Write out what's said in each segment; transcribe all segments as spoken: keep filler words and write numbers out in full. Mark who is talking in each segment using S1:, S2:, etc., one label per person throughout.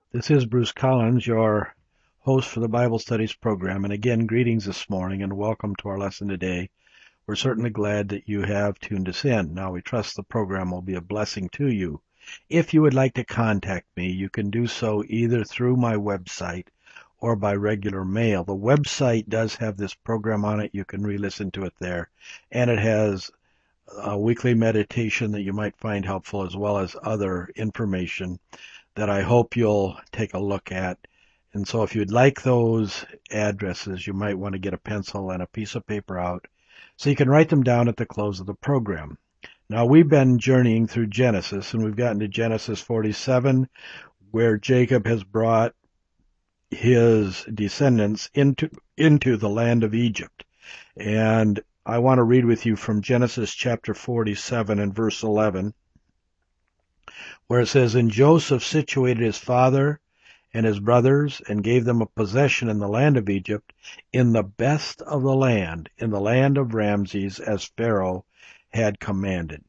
S1: This is Bruce Collins, your host for the Bible Studies program. And again, greetings this morning and welcome to our lesson today. We're certainly glad that you have tuned us in. Now, we trust the program will be a blessing to you. If you would like to contact me, you can do so either through my website or by regular mail. The website does have this program on it. You can re-listen to it there. And it has a weekly meditation that you might find helpful, as well as other information that I hope you'll take a look at. And so if you'd like those addresses, you might want to get a pencil and a piece of paper out so you can write them down at the close of the program. Now, we've been journeying through Genesis, and we've gotten to Genesis forty-seven, where Jacob has brought his descendants into, into the land of Egypt. And I want to read with you from Genesis chapter forty-seven and verse eleven. Where it says, "And Joseph situated his father and his brothers, and gave them a possession in the land of Egypt, in the best of the land, in the land of Ramses, as Pharaoh had commanded."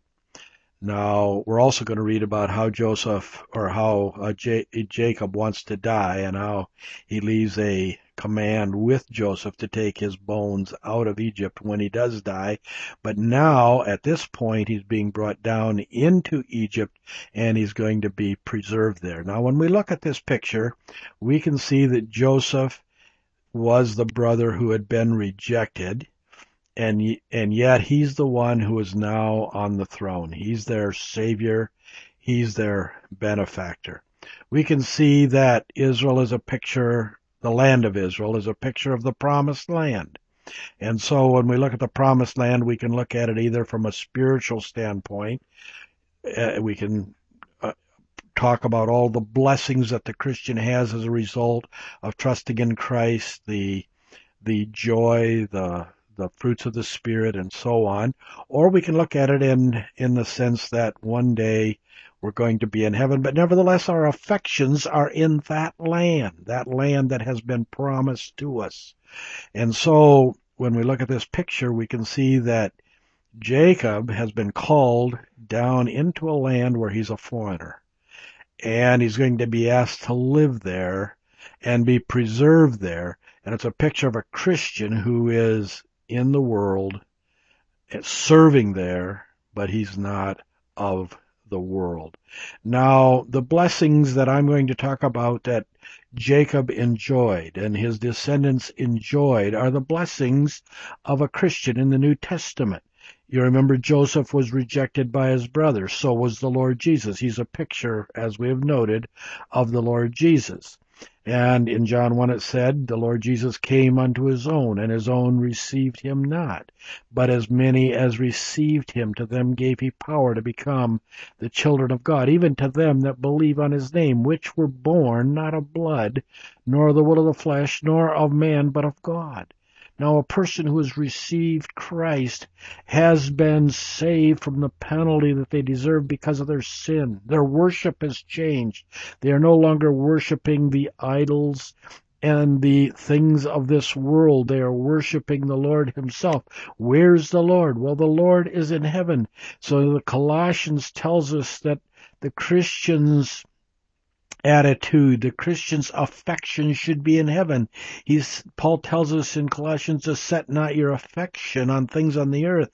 S1: Now, we're also going to read about how Joseph, or how uh, J- Jacob wants to die, and how he leaves a command with Joseph to take his bones out of Egypt when he does die. But now, at this point, he's being brought down into Egypt, and he's going to be preserved there. Now, when we look at this picture, we can see that Joseph was the brother who had been rejected. And and yet he's the one who is now on the throne. He's their savior. He's their benefactor. We can see that Israel is a picture, the land of Israel is a picture of the promised land. And so when we look at the promised land, we can look at it either from a spiritual standpoint. Uh, we can uh, talk about all the blessings that the Christian has as a result of trusting in Christ, the the joy, the the fruits of the Spirit, and so on. Or we can look at it in, in the sense that one day we're going to be in heaven, but nevertheless our affections are in that land, that land that has been promised to us. And so when we look at this picture, we can see that Jacob has been called down into a land where he's a foreigner. And he's going to be asked to live there and be preserved there. And it's a picture of a Christian who is in the world, serving there, but he's not of the world. Now, the blessings that I'm going to talk about that Jacob enjoyed and his descendants enjoyed are the blessings of a Christian in the New Testament. You remember Joseph was rejected by his brothers. So was the Lord Jesus. He's a picture, as we have noted, of the Lord Jesus. And in John one it said, "The Lord Jesus came unto his own, and his own received him not. But as many as received him, to them gave he power to become the children of God, even to them that believe on his name, which were born not of blood, nor of the will of the flesh, nor of man, but of God." Now, a person who has received Christ has been saved from the penalty that they deserve because of their sin. Their worship has changed. They are no longer worshiping the idols and the things of this world. They are worshiping the Lord himself. Where's the Lord? Well, the Lord is in heaven. So the Colossians tells us that the Christians' attitude, the Christian's affection should be in heaven. He's, Paul tells us in Colossians to set not your affection on things on the earth,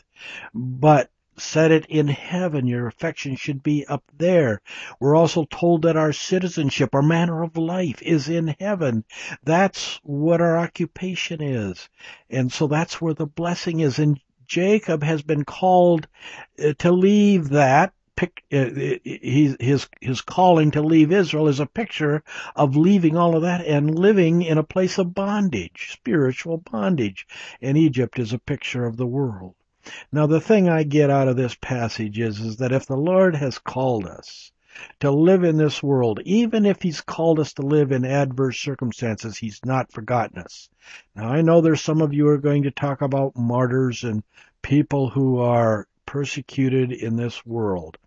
S1: but set it in heaven. Your affection should be up there. We're also told that our citizenship, our manner of life is in heaven. That's what our occupation is. And so that's where the blessing is. And Jacob has been called to leave that. Pick, uh, his, his his calling to leave Israel is a picture of leaving all of that and living in a place of bondage, spiritual bondage. And Egypt is a picture of the world. Now, the thing I get out of this passage is, is that if the Lord has called us to live in this world, even if he's called us to live in adverse circumstances, he's not forgotten us. Now, I know there's some of you who are going to talk about martyrs and people who are persecuted in this world.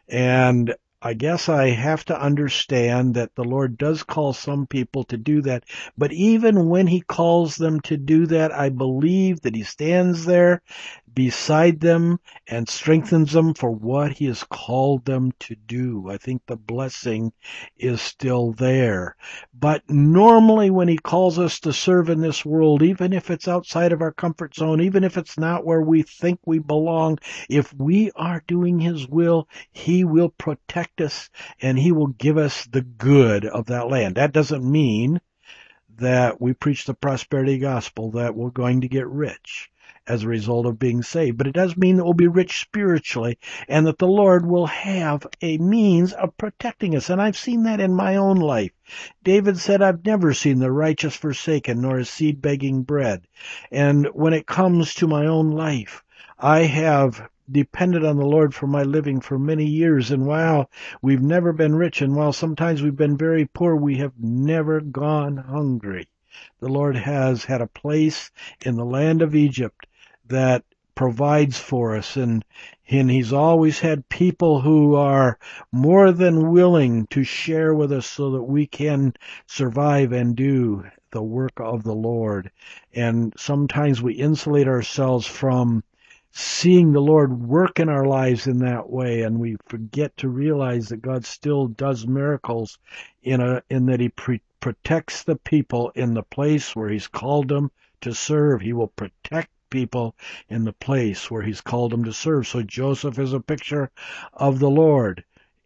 S1: And I guess I have to understand that the Lord does call some people to do that. But even when he calls them to do that, I believe that he stands there beside them and strengthens them for what he has called them to do. I think the blessing is still there. But normally when he calls us to serve in this world, even if it's outside of our comfort zone, even if it's not where we think we belong, if we are doing his will, he will protect us and he will give us the good of that land. That doesn't mean that we preach the prosperity gospel, that we're going to get rich as a result of being saved. But it does mean that we'll be rich spiritually and that the Lord will have a means of protecting us. And I've seen that in my own life. David said, I've never seen the righteous forsaken, nor his seed begging bread. And when it comes to my own life, I have depended on the Lord for my living for many years, and while we've never been rich, and while sometimes we've been very poor, we have never gone hungry. The Lord has had a place in the land of Egypt that provides for us, and, and he's always had people who are more than willing to share with us so that we can survive and do the work of the Lord. And sometimes we insulate ourselves from seeing the Lord work in our lives in that way, and we forget to realize that God still does miracles in a in that he pre- protects the people in the place where he's called them to serve. He will protect people in the place where he's called them to serve. So Joseph is a picture of the Lord,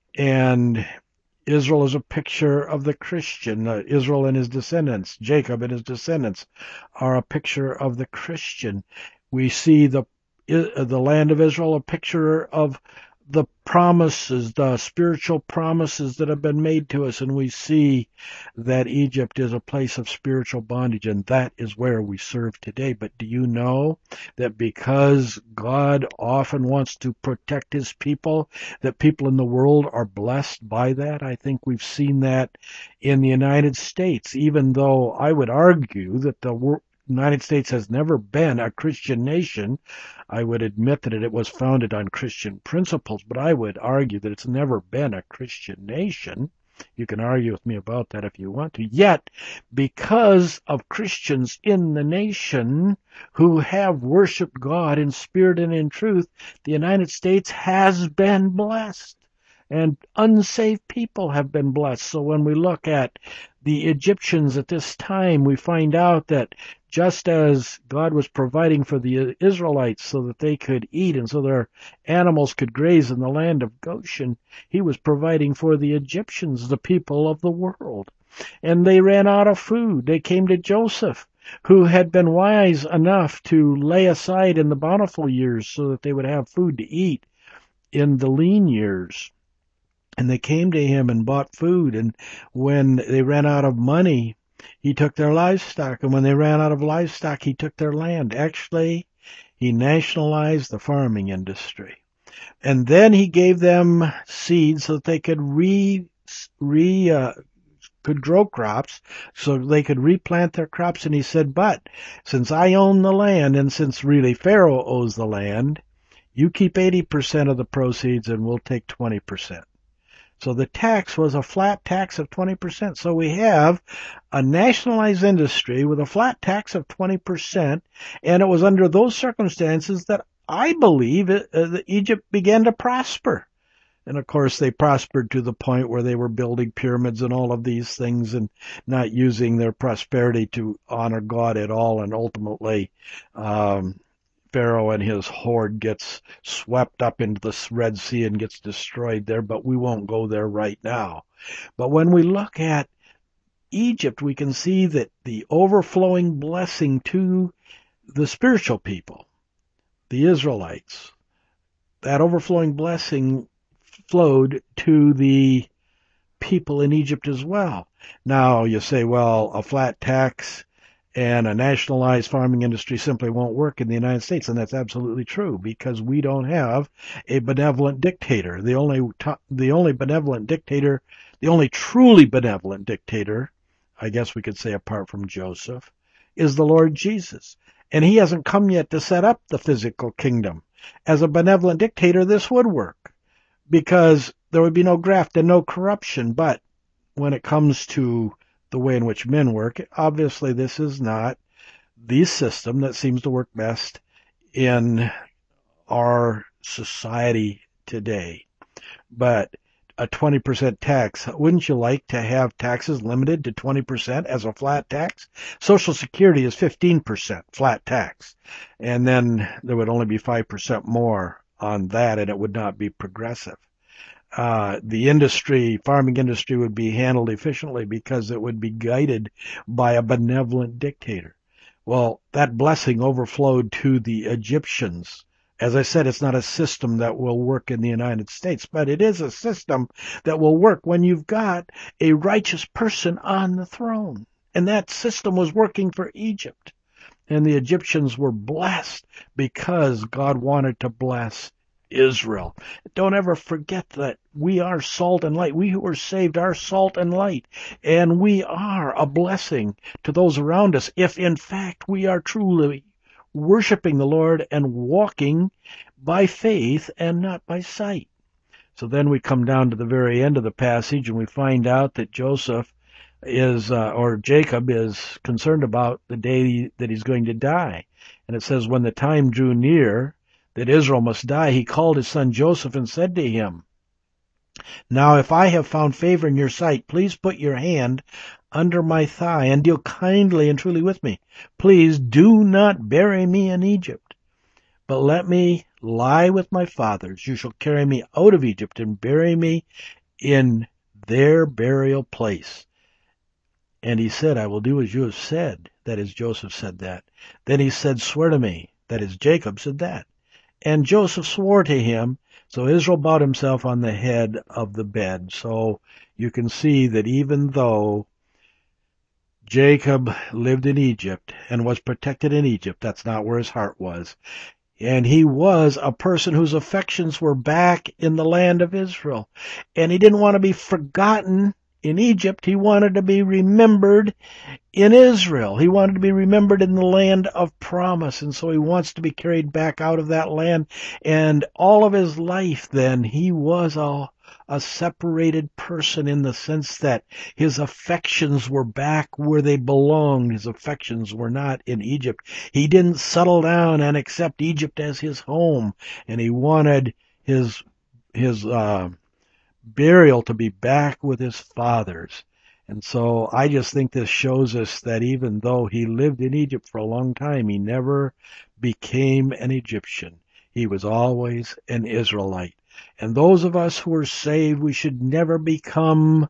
S1: and Israel is a picture of the Christian. Uh, Israel and his descendants, Jacob and his descendants, are a picture of the Christian. We see the the land of Israel, a picture of the promises, the spiritual promises that have been made to us, and we see that Egypt is a place of spiritual bondage, and that is where we serve today. But do you know that because God often wants to protect his people, that people in the world are blessed by that? I think we've seen that in the United States, even though I would argue that the world United States has never been a Christian nation. I would admit that it was founded on Christian principles, but I would argue that it's never been a Christian nation. You can argue with me about that if you want to. Yet, because of Christians in the nation who have worshiped God in spirit and in truth, the United States has been blessed. And unsaved people have been blessed. So when we look at the Egyptians at this time, we find out that just as God was providing for the Israelites so that they could eat and so their animals could graze in the land of Goshen, he was providing for the Egyptians, the people of the world. And they ran out of food. They came to Joseph, who had been wise enough to lay aside in the bountiful years so that they would have food to eat in the lean years. And they came to him and bought food, and when they ran out of money, he took their livestock, and when they ran out of livestock, he took their land. Actually, he nationalized the farming industry. And then he gave them seeds so that they could re, re, uh, could grow crops, so they could replant their crops. And he said, but since I own the land, and since really Pharaoh owes the land, you keep eighty percent of the proceeds and we'll take twenty percent. So the tax was a flat tax of twenty percent. So we have a nationalized industry with a flat tax of twenty percent, and it was under those circumstances that I believe it, uh, that Egypt began to prosper. And of course they prospered to the point where they were building pyramids and all of these things and not using their prosperity to honor God at all, and ultimately um Pharaoh and his horde gets swept up into the Red Sea and gets destroyed there, but we won't go there right now. But when we look at Egypt, we can see that the overflowing blessing to the spiritual people, the Israelites, that overflowing blessing flowed to the people in Egypt as well. Now you say, well, a flat tax and a nationalized farming industry simply won't work in the United States, and that's absolutely true because we don't have a benevolent dictator. The only the only benevolent dictator, the only truly benevolent dictator, I guess we could say apart from Joseph, is the Lord Jesus. And he hasn't come yet to set up the physical kingdom. As a benevolent dictator, this would work because there would be no graft and no corruption. But when it comes to the way in which men work, obviously this is not the system that seems to work best in our society today. But a twenty percent tax, wouldn't you like to have taxes limited to twenty percent as a flat tax? Social Security is fifteen percent flat tax. And then there would only be five percent more on that, and it would not be progressive. Uh, the industry, farming industry, would be handled efficiently because it would be guided by a benevolent dictator. Well, that blessing overflowed to the Egyptians. As I said, it's not a system that will work in the United States, but it is a system that will work when you've got a righteous person on the throne. And that system was working for Egypt. And the Egyptians were blessed because God wanted to bless Israel. Don't ever forget that we are salt and light. We who are saved are salt and light. And we are a blessing to those around us if in fact we are truly worshiping the Lord and walking by faith and not by sight. So then we come down to the very end of the passage and we find out that Joseph is, uh, or Jacob is concerned about the day that he's going to die. And it says, when the time drew near that Israel must die, he called his son Joseph and said to him, now if I have found favor in your sight, please put your hand under my thigh and deal kindly and truly with me. Please do not bury me in Egypt, but let me lie with my fathers. You shall carry me out of Egypt and bury me in their burial place. And he said, I will do as you have said. That is, Joseph said that. Then he said, swear to me. That is, Jacob said that. And Joseph swore to him. So Israel bowed himself on the head of the bed. So you can see that even though Jacob lived in Egypt and was protected in Egypt, that's not where his heart was. And he was a person whose affections were back in the land of Israel. And he didn't want to be forgotten in Egypt. He wanted to be remembered in Israel. He wanted to be remembered in the land of promise. And so he wants to be carried back out of that land. And all of his life then, he was a, a separated person in the sense that his affections were back where they belonged. His affections were not in Egypt. He didn't settle down and accept Egypt as his home. And he wanted his, his, uh, burial to be back with his fathers. And so I just think this shows us that even though he lived in Egypt for a long time, he never became an Egyptian. He was always an Israelite. And those of us who are saved, we should never become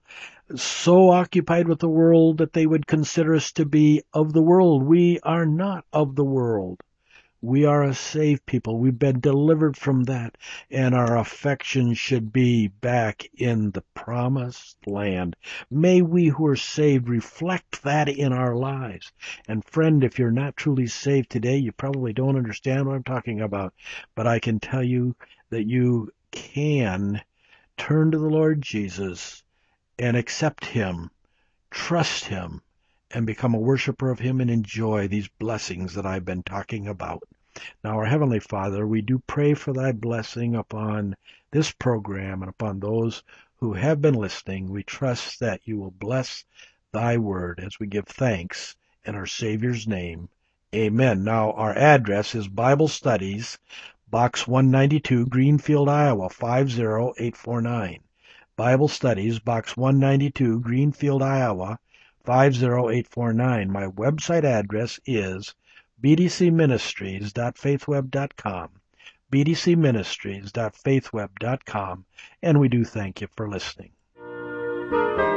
S1: so occupied with the world that they would consider us to be of the world. We are not of the world. We are a saved people. We've been delivered from that, and our affection should be back in the promised land. May we who are saved reflect that in our lives. And friend, if you're not truly saved today, you probably don't understand what I'm talking about, but I can tell you that you can turn to the Lord Jesus and accept Him, trust Him, and become a worshiper of Him and enjoy these blessings that I've been talking about. Now, our Heavenly Father, we do pray for Thy blessing upon this program and upon those who have been listening. We trust that You will bless Thy word as we give thanks in our Savior's name. Amen. Now, our address is Bible Studies, Box one ninety-two, Greenfield, Iowa, five zero eight four nine. Bible Studies, Box one ninety-two, Greenfield, Iowa, five zero eight four nine. My website address is b d c ministries dot faithweb dot com, b d c ministries dot faithweb dot com, and we do thank you for listening.